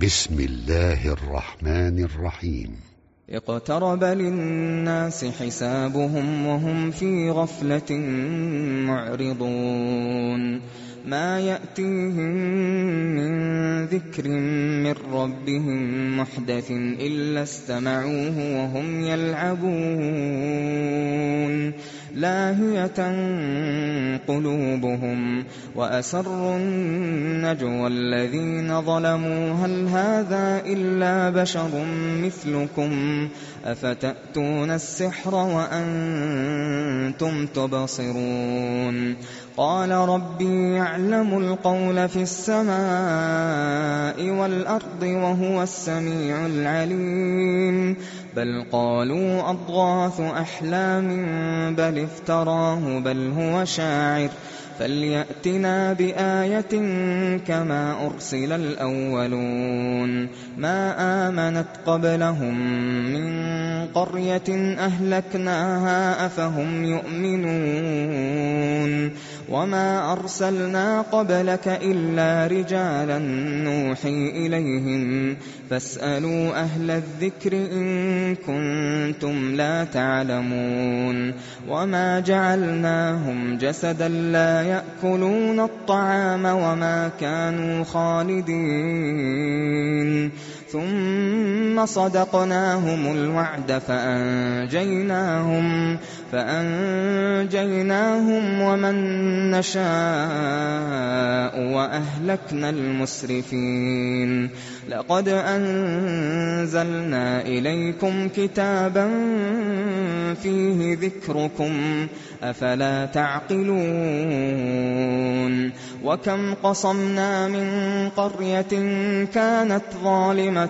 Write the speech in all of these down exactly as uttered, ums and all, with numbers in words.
بسم الله الرحمن الرحيم. اقترب للناس حسابهم وهم في غفلة معرضون ما يأتيهم من ذكر من ربهم محدث إلا استمعوه وهم يلعبون لاهية قلوبهم وأسروا النجوى الذين ظلموا هل هذا إلا بشر مثلكم أفتأتون السحر وأنتم تبصرون قال ربي يعلم القول في السماء والأرض وهو السميع العليم بل قالوا أضغاث أحلام بل افتراه بل هو شاعر فليأتنا بآية كما أرسل الأولون ما آمنت قبلهم من قرية أهلكناها أفهم يؤمنون وما أرسلنا قبلك إلا رجالا نوحي إليهم فاسألوا أهل الذكر إن كنتم لا تعلمون وما جعلناهم جسدا لا يأكلون الطعام وما كانوا خالدين ثم صدقناهم الوعد فأنجيناهم فأنجيناهم ومن نشاء وأهلكنا المسرفين لقد أنزلنا إليكم كتابا فيه ذكركم أفلا تعقلون وكم قصمنا من قرية كانت ظالمة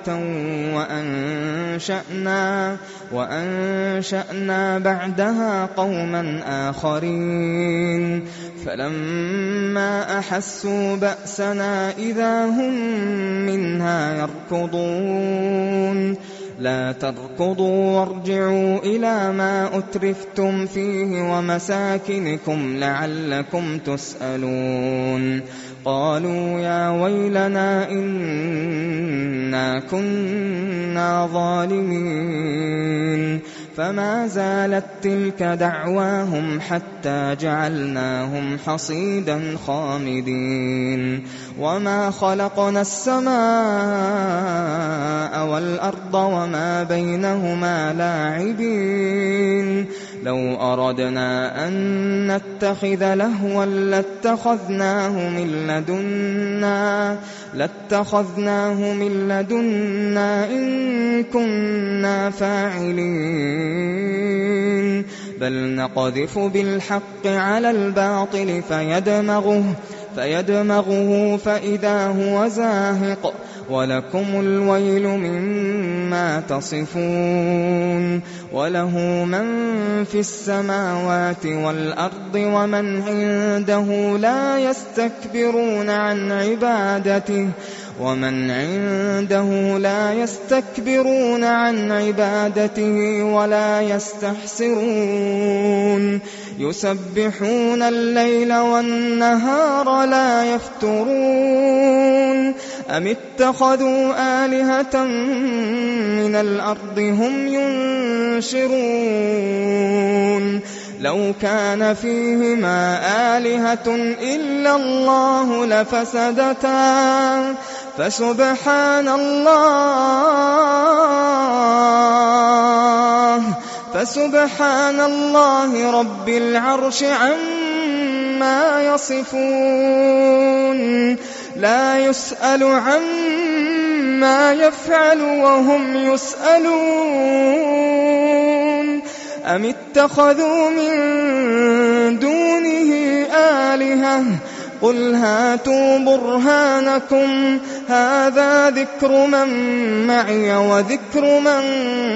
وأنشأنا, وأنشأنا بعدها قوما آخرين فلما أحسوا بأسنا إذا هم منها يركضون لا تركضوا وارجعوا إلى ما أترفتم فيه ومساكنكم لعلكم تسألون قالوا يا ويلنا إنا كنا ظالمين فما زالت تلك دعواهم حتى جعلناهم حصيدا خامدين وما خلقنا السماء والأرض وما بينهما لاعبين لو أردنا أن نتخذ لهوا لاتخذناه من لدنا لاتخذناه من لدنا إن كنا فاعلين بل نقذف بالحق على الباطل فيدمغه فيدمغه فإذا هو زاهق ولكم الويل مما تصفون وله من في السماوات والأرض ومن عنده لا يستكبرون عن عبادته ومن عنده لا يستكبرون عن عبادته ولا يستحسرون يسبحون الليل والنهار لا يفترون أم اتخذوا آلهة من الأرض هم ينشرون لو كان فيهما آلهة إلا الله لفسدتا فسبحان الله فسبحان الله رب العرش عما يصفون لا يسأل عما يفعل وهم يسألون أم اتخذوا من دونه آلهة قل هاتوا برهانكم هذا ذكر من معي وذكر من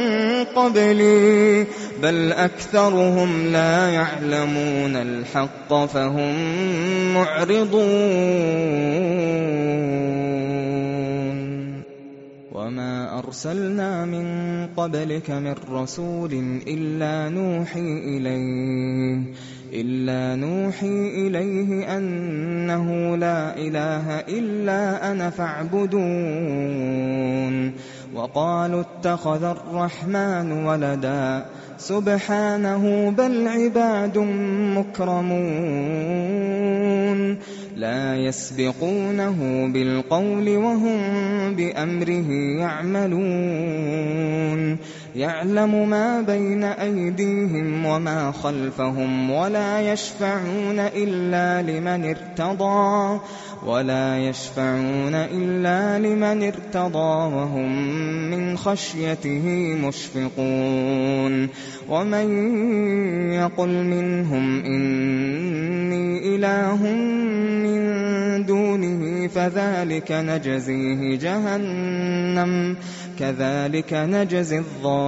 قبلي بل أكثرهم لا يعلمون الحق فهم معرضون وما أرسلنا من قبلك من رسول إلا نوحي إليه إلا نوحي إليه أنه لا إله إلا أنا فاعبدون وقالوا اتخذ الرحمن ولدا سبحانه بل عباد مكرمون لا يسبقونه بالقول وهم بأمره يعملون يعلم ما بين أيديهم وما خلفهم ولا يشفعون إلا لمن ارتضى ولا يشفعون إلا لمن ارتضى وهم من خشيته مشفقون ومن يقل منهم إني إله من دونه فذلك نجزيه جهنم كذلك نجزي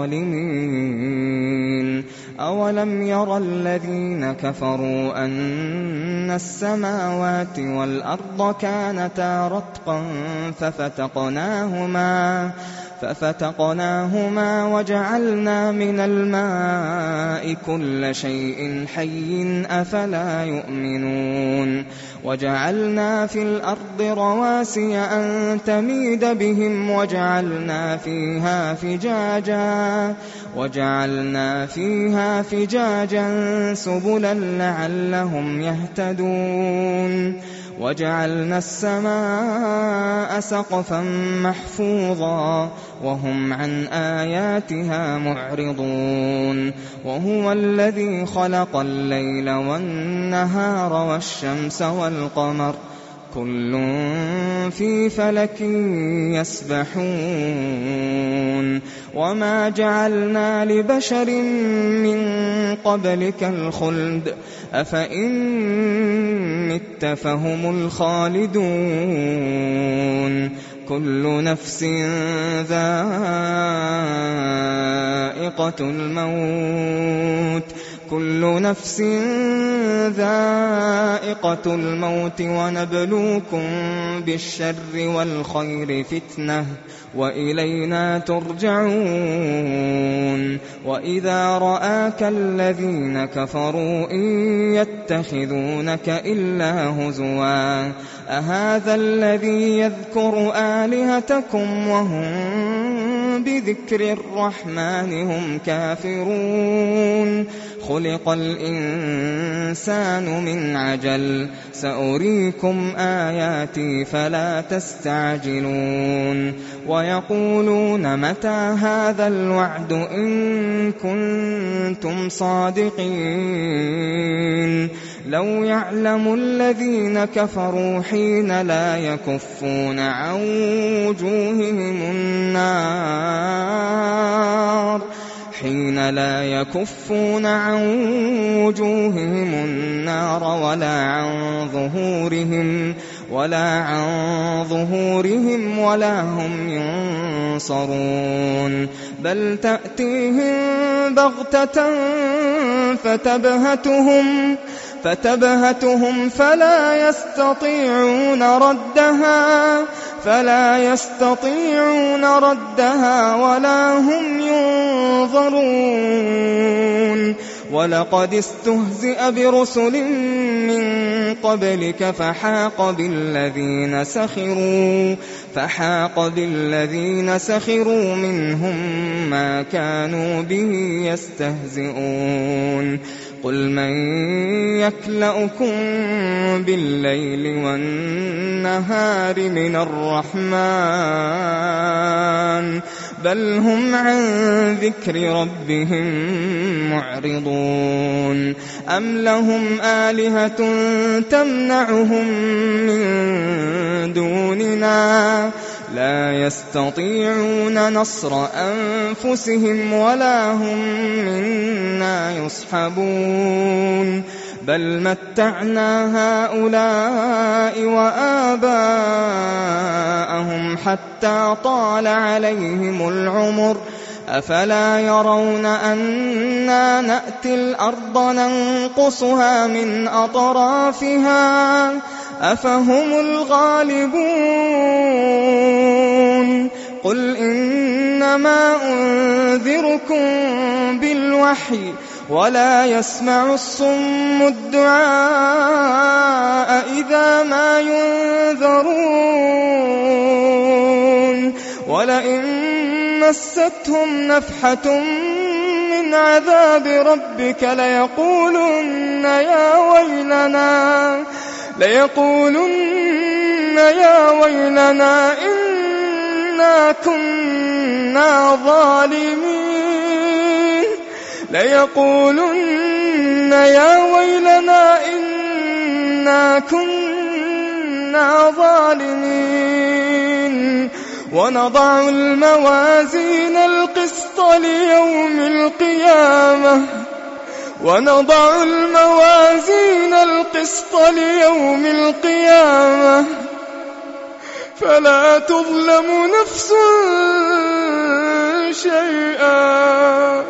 الظالمين أولم يرى الذين كفروا أن السماوات والأرض كانتا رتقا ففتقناهما ففتقناهما وجعلنا من الماء كل شيء حي أفلا يؤمنون وجعلنا في الأرض رواسي أن تميد بهم وجعلنا فيها فجاجا وجعلنا فيها فجاجا سبلا لعلهم يهتدون وجعلنا السماء سقفا محفوظا وهم عن آياتها معرضون وهو الذي خلق الليل والنهار والشمس والقمر كل في فلك يسبحون وما جعلنا لبشر من قبلك الخلد أفإن مت فهم الخالدون كل نفس ذائقة الموت كل نفس ذائقة الموت ونبلوكم بالشر والخير فتنة وإلينا ترجعون وإذا رآك الذين كفروا إن يتخذونك إلا هزوا أهذا الذي يذكر آلهتكم وهم بذكر الرحمن هم كافرون خلق الإنسان من عجل سأريكم آياتي فلا تستعجلون ويقولون متى هذا الوعد إن كنتم صادقين لو يعلم الذين كفروا حين لا يكفون عن وجوههم النار حين لا يكفون عن وجوههم النار ولا عن ظهورهم ولا عن ظهورهم ولا هم ينصرون بل تأتيهم بغتة فتبهتهم فتبهتهم فلا يستطيعون ردها فلا يستطيعون ردها ولا هم ينظرون ولقد استهزئ برسل من قبلك فحاق بالذين سخروا فحاق بالذين سخروا منهم ما كانوا به يستهزئون قل من يكلؤكم بالليل والنهار من الرحمن بل هم عن ذكر ربهم معرضون أم لهم آلهة تمنعهم من دوننا لا يستطيعون نصر أنفسهم ولا هم منا يصحبون بل متعنا هؤلاء وآباءهم حتى طال عليهم العمر أفلا يرون أنا نأتي الأرض ننقصها من أطرافها أفهم الغالبون قل إنما أنذركم بالوحي ولا يسمع الصم الدعاء إذا ما ينذرون ولئن مستهم نفحة من عذاب ربك ليقولن يا ويلنا ليقولن يا ويلنا إنا كنا ظالمين ليقولن يا ويلنا إنا كنا ظالمين ونضع الموازين القسط ليوم القيامة ونضع الموازين القسط ليوم القيامة فلا تظلم نفس شيئا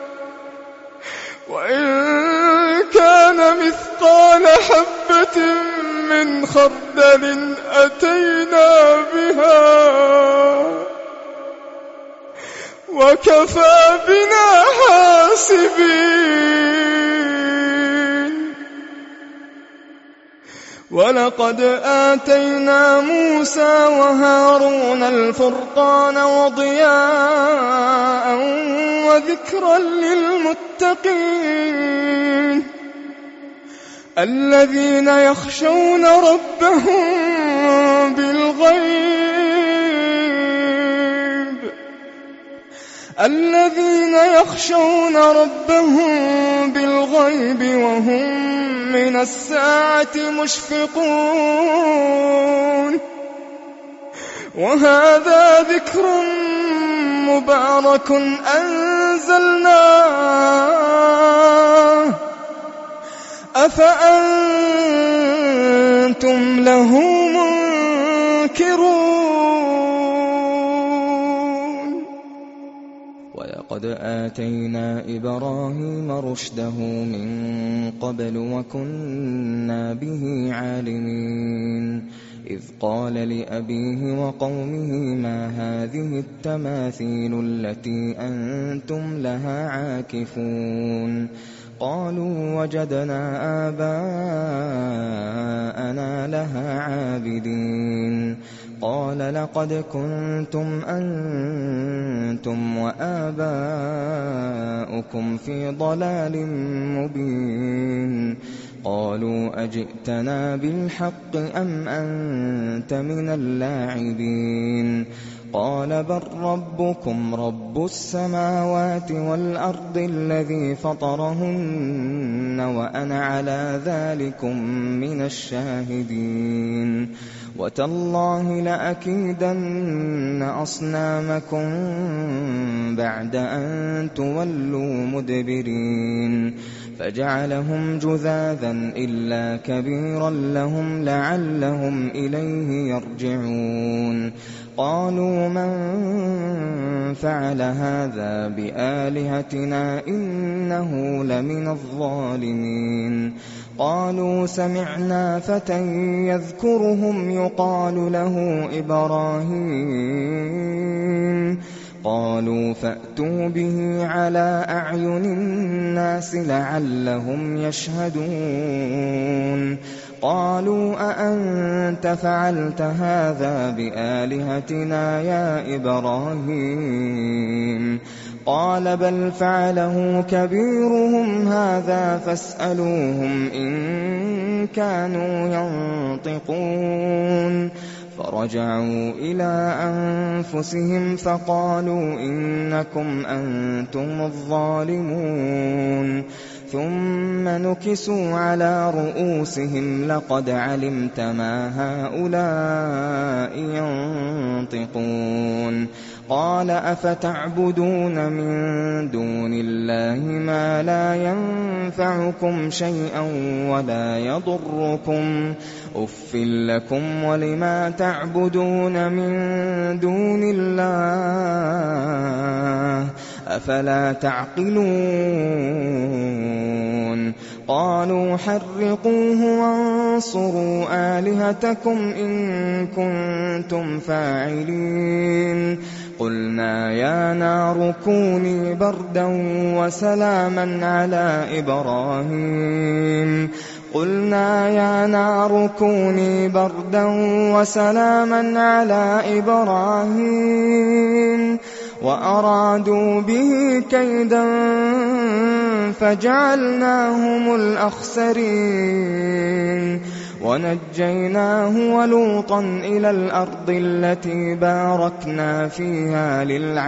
وإن كان مثقال حبة من خردل أتينا بها وكفى بنا حاسبين ولقد آتينا موسى وهارون الفرقان وضياء وذكرا للمتقين الذين يخشون ربهم بالغيب الذين يخشون ربهم بالغيب وهم من الساعة مشفقون وهذا ذكر مبارك أنزلناه أفأنتم له منكرون ولقد آتينا إبراهيم رشده من قبل وكنا به عالمين إذ قال لأبيه وقومه ما هذه التماثيل التي أنتم لها عاكفون قالوا وجدنا آباءنا لها عابدين قال لقد كنتم أنتم وآباؤكم في ضلال مبين قالوا أجئتنا بالحق أم أنت من اللاعبين قال بل ربكم رب السماوات والأرض الذي فطرهن وأنا على ذلكم من الشاهدين وتالله لأكيدن أصنامكم بعد أن تولوا مدبرين فجعلهم جذاذا إلا كبيرا لهم لعلهم إليه يرجعون قالوا من فعل هذا بآلهتنا إنه لمن الظالمين قالوا سمعنا فتى يذكرهم يقال له إبراهيم قالوا فأتوا به على أعين الناس لعلهم يشهدون قالوا أأنت فعلت هذا بآلهتنا يا إبراهيم قال بل فعله كبيرهم هذا فاسألوهم إن كانوا ينطقون فرجعوا إلى أنفسهم فقالوا إنكم أنتم الظالمون ثم نكسوا على رؤوسهم لقد علمت ما هؤلاء ينطقون قال أفتعبدون من دون الله ما لا ينفعكم شيئا ولا يضركم أف لكم ولما تعبدون من دون الله أفلا تعقلون قالوا حرقوه وانصروا آلهتكم إن كنتم فاعلين قلنا يا نار كوني بردا وسلاما على إبراهيم قلنا يا نار كوني بردا وسلاما على إبراهيم وأرادوا به كيدا فجعلناهم الأخسرين ونجيناه ولوطا إلى الأرض التي باركنا فيها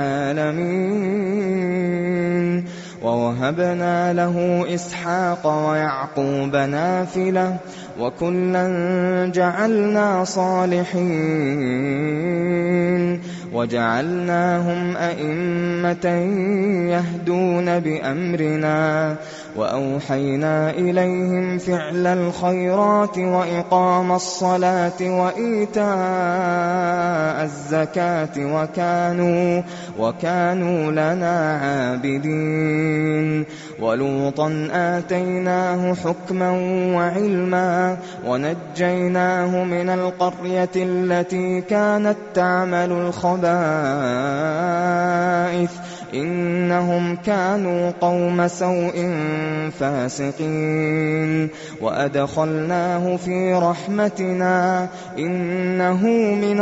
للعالمين ووهبنا له إسحاق ويعقوب نافلة وكلا جعلنا صالحين وجعلناهم أئمة يهدون بأمرنا وأوحينا إليهم فعل الخيرات وإقام الصلاة وإيتاء الزكاة وكانوا, وكانوا لنا عابدين ولوطا آتيناه حكما وعلما ونجيناه من القرية التي كانت تعمل الخبائث إنهم كانوا قوم سوء فاسقين وأدخلناه في رحمتنا إنه من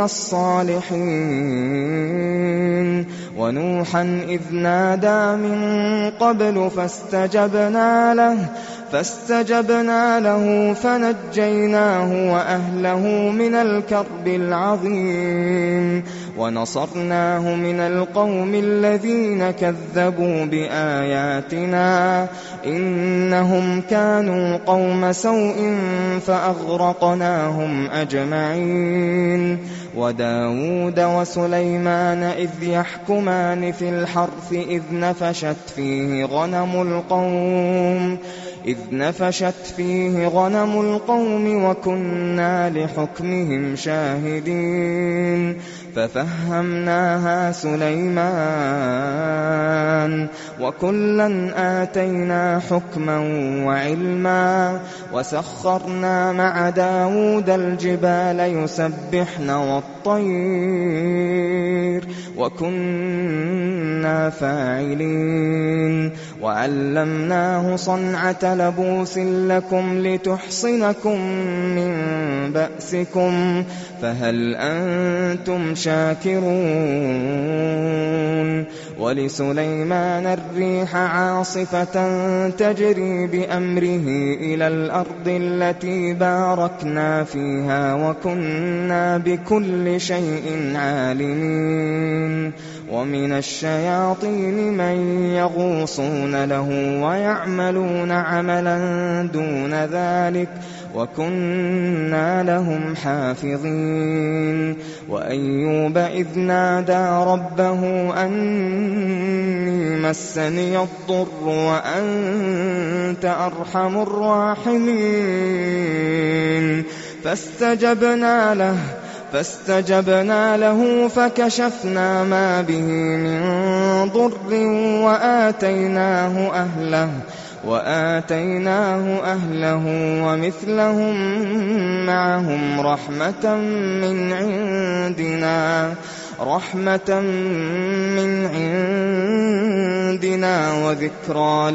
الصالحين ونوحا إذ نادى من قبل فاستجبنا له فاستجبنا له فنجيناه وأهله من الكرب العظيم ونصرناه من القوم الذين كذبوا بآياتنا إنهم كانوا قوم سوء فأغرقناهم أجمعين وداود وسليمان إذ يحكمان في الحرث إذ نفشت فيه غنم القوم إذ نفشت فيه غنم القوم وكنا لحكمهم شاهدين ففهمناها سليمان وكلا آتينا حكما وعلما وسخرنا مع داود الجبال يسبحن والطير وكنا فاعلين وعلمناه صنعة لبوس لكم لتحصنكم من بأسكم فهل أنتم شاكرون ولسليمان الريح عاصفة تجري بأمره إلى الأرض التي باركنا فيها وكنا بكل شيء عالمين ومن الشياطين من يغوصون له ويعملون عملا دون ذلك وكنا لهم حافظين وأيوب إذ نادى ربه أني مسني الضر وأنت أرحم الراحمين فاستجبنا له فاستجبنا له فكشفنا ما به من ضر وآتيناه أهله وآتيناه أهله ومثلهم معهم رحمة من عندنا رحمة من عندنا وذكرى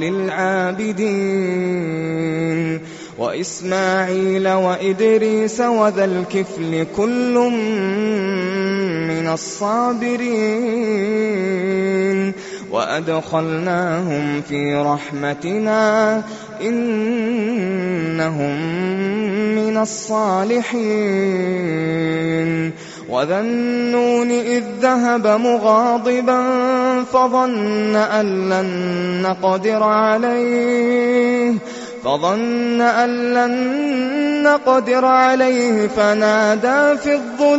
للعابدين وإسماعيل وإدريس وذا الكفل كل من الصابرين وأدخلناهم في رحمتنا إنهم من الصالحين وذا النون إذ ذهب مغاضبا فظن أن لن نقدر عليه فظن أن لن نقدر عليه فنادى في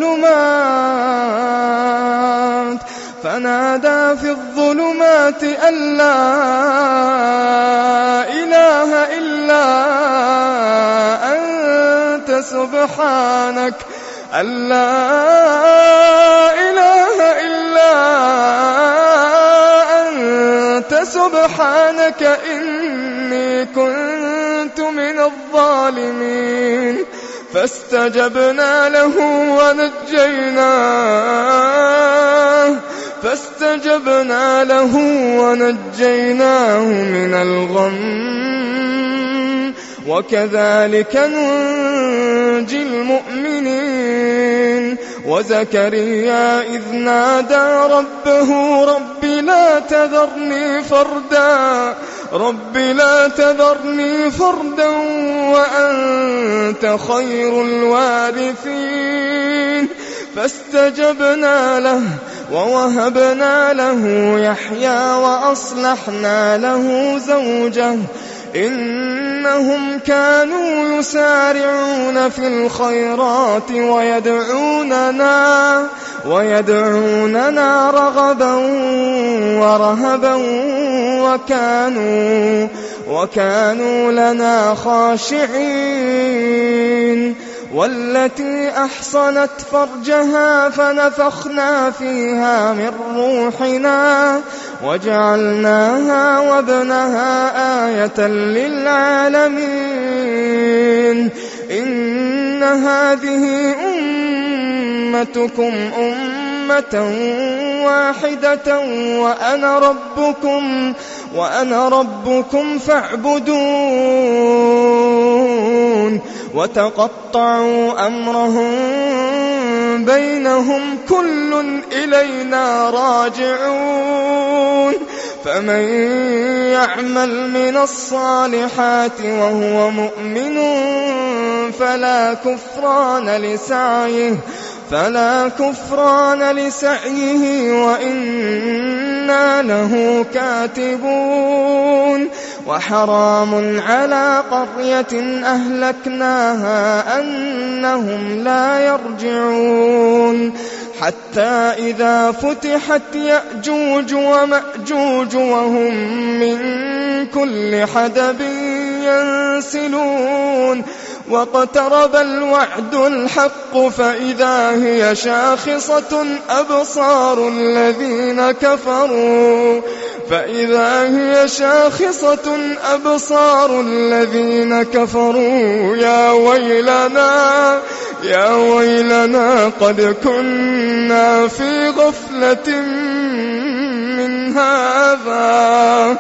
الظلمات فنادى في الظلمات أن لا إله إلا أنت سبحانك أن لا إله إلا أنت سبحانك إني كنت من الظالمين فاستجبنا له ونجيناه فاستجبنا له ونجيناه من الغم وكذلك ننجي المؤمنين وزكريا إذ نادى ربه رب لا تذرني فردا رب لا تذرني فردا وأنت خير الوارثين فاستجبنا له ووهبنا له يحيى وأصلحنا له زوجه إنهم كانوا يسارعون في الخيرات ويدعوننا ويدعوننا رغبا ورهبا وكانوا وكانوا لنا خاشعين والتي أحصنت فرجها فنفخنا فيها من روحنا وجعلناها وابنها آية للعالمين إن هذه أمتكم أمة واحدة وأنا ربكم وأنا ربكم فاعبدون وتقطعوا أمرهم بينهم كل إلينا راجعون فمن يعمل من الصالحات وهو مؤمن فلا كفران لسعيه فلا كفران لسعيه وإنا له كاتبون وحرام على قرية أهلكناها أنهم لا يرجعون حتى إذا فتحت يأجوج ومأجوج وهم من كل حدب ينسلون واقترب الوعد الحق فإذا هي شاخصة أبصار الذين كفروا فإذا هي شاخصة أبصار الذين كفروا يا ويلنا يا ويلنا قد كنا في غفلة من هذا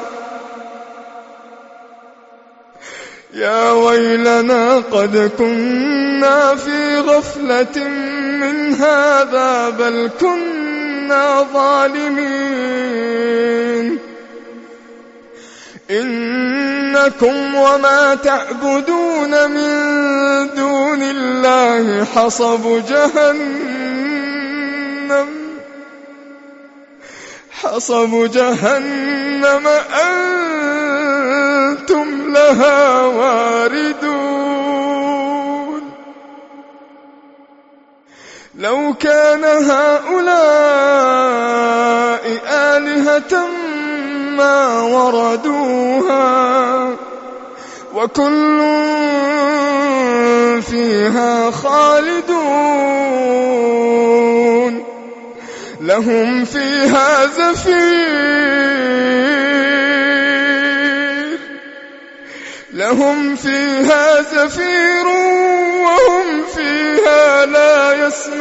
يا ويلنا قد كنا في غفلة من هذا بل كنا ظالمين إنكم وما تعبدون من دون الله حصب جهنم حصب جهنم أنتم لها واردون لو كان هؤلاء آلهة ما وردوها وكل فيها خالدون لهم فيها زفير لهم فيها زفير وهم فيها لا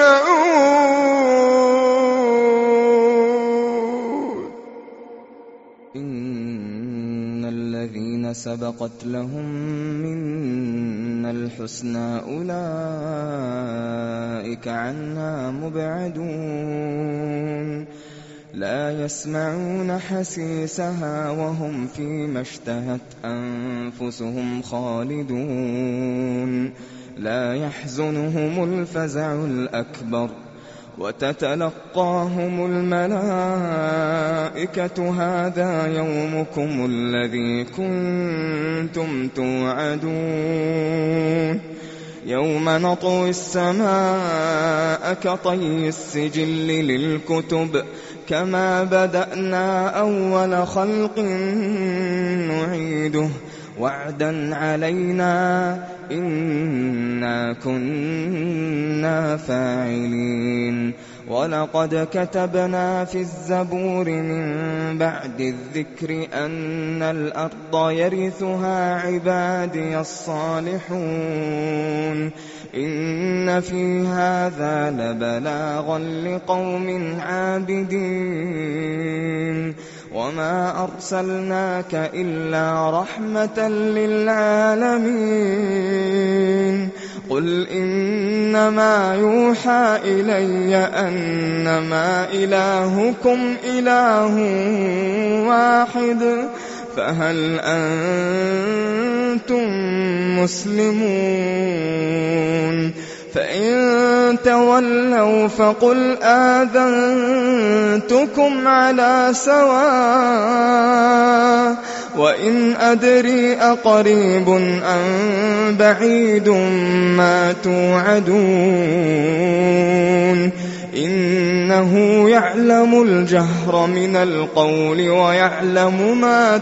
يسمعون إن الذين سبقت لهم منا الحسنى أولئك عنها مبعدون لا يسمعون حسيسها وهم فيما اشتهت أنفسهم خالدون لا يحزنهم الفزع الأكبر وتتلقاهم الملائكة هذا يومكم الذي كنتم توعدون يوم نطوي السماء كطي السجل للكتب كما بدأنا أول خلق نعيده وعدا علينا إنا كنا فاعلين ولقد كتبنا في الزبور من بعد الذكر أن الأرض يرثها عبادي الصالحون إن في هذا لبلاغا لقوم عابدين وما أرسلناك إلا رحمة للعالمين قل إنما يوحى إلي أنما إلهكم إله واحد فهل أنتم مسلمون فإن تولوا فقل آذنتكم على سواء وإن أدري أقريب أم بعيد ما توعدون إنه يعلم الجهر من القول ويعلم ما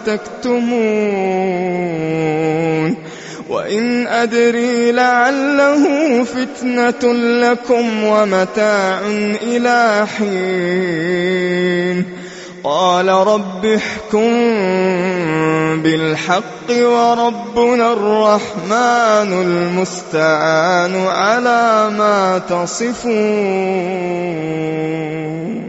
تكتمون وإن أدري لعله فتنة لكم ومتاع إلى حين قال رب احكم بالحق وربنا الرحمن المستعان على ما تصفون.